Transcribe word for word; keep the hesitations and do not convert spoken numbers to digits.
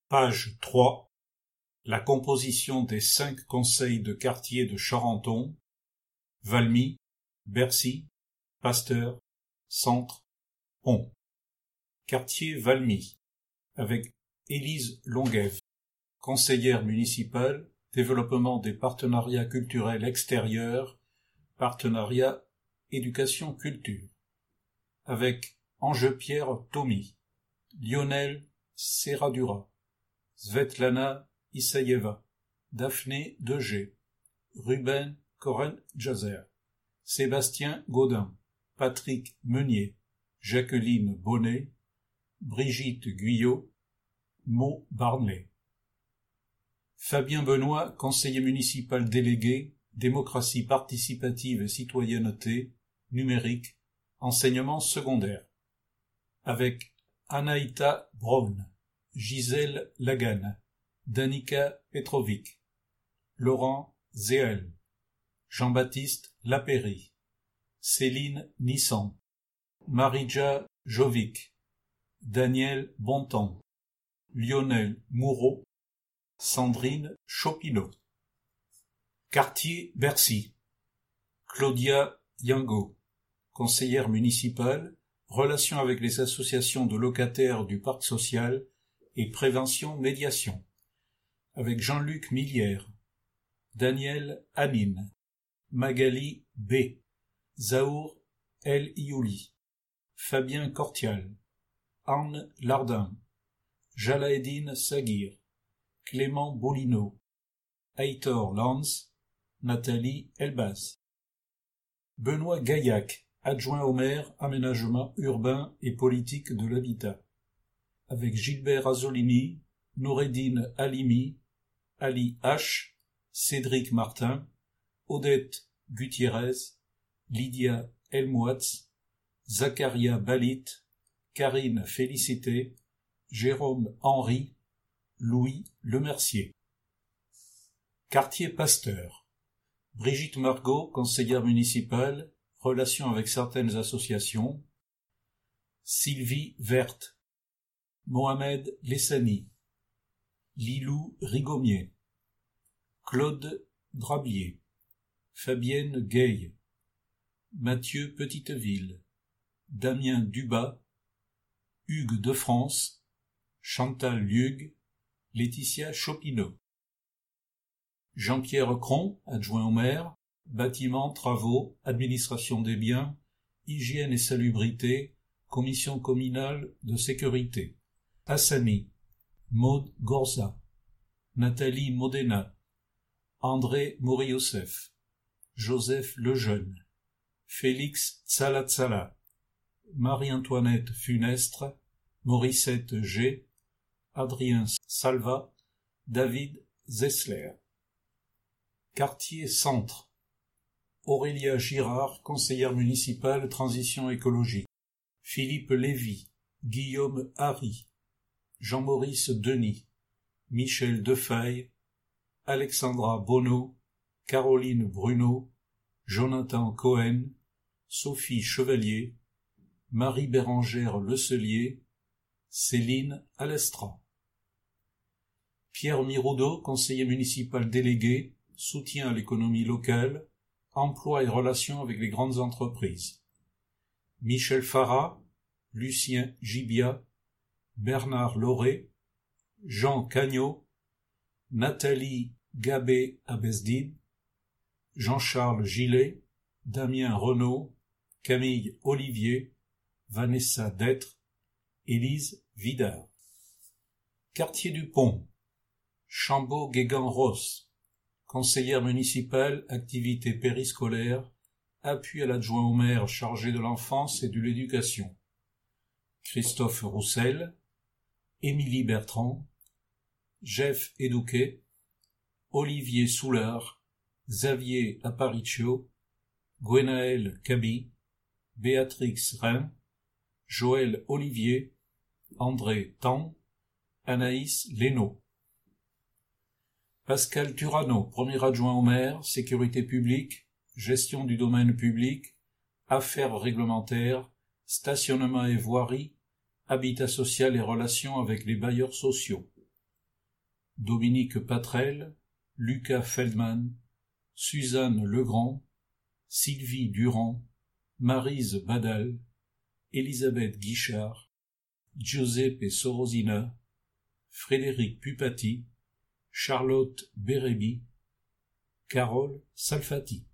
Page trois. La composition des cinq conseils de quartier de Charenton, Valmy, Bercy, Pasteur, Centre, Pont. Quartier Valmy, avec Élise Longuève, conseillère municipale, développement des partenariats culturels extérieurs, partenariat éducation-culture. Avec Ange-Pierre Thomy, Lionel Serradura, Svetlana Isaïeva, Daphné Degé, Ruben Koren-Jazer, Sébastien Gaudin, Patrick Meunier, Jacqueline Bonnet, Brigitte Guyot, Maud Barnley. Fabien Benoît, conseiller municipal délégué, démocratie participative et citoyenneté, numérique, enseignement secondaire. Avec Anaïta Braun, Gisèle Lagan, Danica Petrovic, Laurent Zéel, Jean-Baptiste Lapéry, Céline Nissan, Marija Jovic, Daniel Bontemps, Lionel Moureau, Sandrine Chopineau. Quartier Bercy, Claudia Yango, conseillère municipale, relations avec les associations de locataires du parc social et prévention-médiation, avec Jean-Luc Millière, Daniel Hanine, Magali B, Zaour El Iouli, Fabien Cortial, Anne Lardin, Jalaeddine Saguir, Clément Bolino, Heitor Lanz, Nathalie Elbaz. Benoît Gaillac, adjoint au maire, aménagement urbain et politique de l'habitat, avec Gilbert Azzolini, Noureddine Halimi, Ali H, Cédric Martin, Odette Gutiérrez, Lydia Elmouatz, Zacharia Balit, Karine Félicité, Jérôme Henry, Louis Lemercier. Quartier Pasteur, Brigitte Margot, conseillère municipale, relations avec certaines associations, Sylvie Verte, Mohamed Lessani, Lilou Rigaumier, Claude Drabier, Fabienne Gay, Mathieu Petiteville, Damien Dubas, Hugues de France, Chantal Lieugue, Laetitia Chopineau. Jean-Pierre Cron, adjoint au maire, bâtiments, travaux, administration des biens, hygiène et salubrité, commission communale de sécurité. Hassani, Maud Gorza, Nathalie Modena, André Moriosef, Joseph Lejeune, Félix Tsalatsala, Marie-Antoinette Funestre, Morissette G, Adrien Salva, David Zessler. Quartier Centre, Aurélia Girard, conseillère municipale transition écologique, Philippe Lévy, Guillaume Harry, Jean-Maurice Denis, Michel Defaille, Alexandra Bonneau, Caroline Bruno, Jonathan Cohen, Sophie Chevalier, Marie Bérangère Lecelier, Céline Alestra. Pierre Miroudot, conseiller municipal délégué, soutien à l'économie locale, emploi et relations avec les grandes entreprises. Michel Farah, Lucien Gibia, Bernard Lauré, Jean Cagnot, Nathalie Gabé-Abesdine, Jean-Charles Gillet, Damien Renaud, Camille Olivier, Vanessa Detre, Élise Vidard. Quartier du Pont, Chambaud-Guégan-Ross, conseillère municipale, activité périscolaire, appui à l'adjoint au maire chargé de l'enfance et de l'éducation. Christophe Roussel, Émilie Bertrand, Jeff Edouquet, Olivier Soulard, Xavier Aparicio, Gwenaël Kaby, Béatrix Rhin, Joël Olivier, André Tan, Anaïs Lénaud. Pascal Turano, premier adjoint au maire, sécurité publique, gestion du domaine public, affaires réglementaires, stationnement et voirie, habitat social et relations avec les bailleurs sociaux. Dominique Patrel, Lucas Feldman, Suzanne Legrand, Sylvie Durand, Maryse Badal, Elisabeth Guichard, Giuseppe Sorosina, Frédéric Pupati, Charlotte Bérébi, Carole Salfati.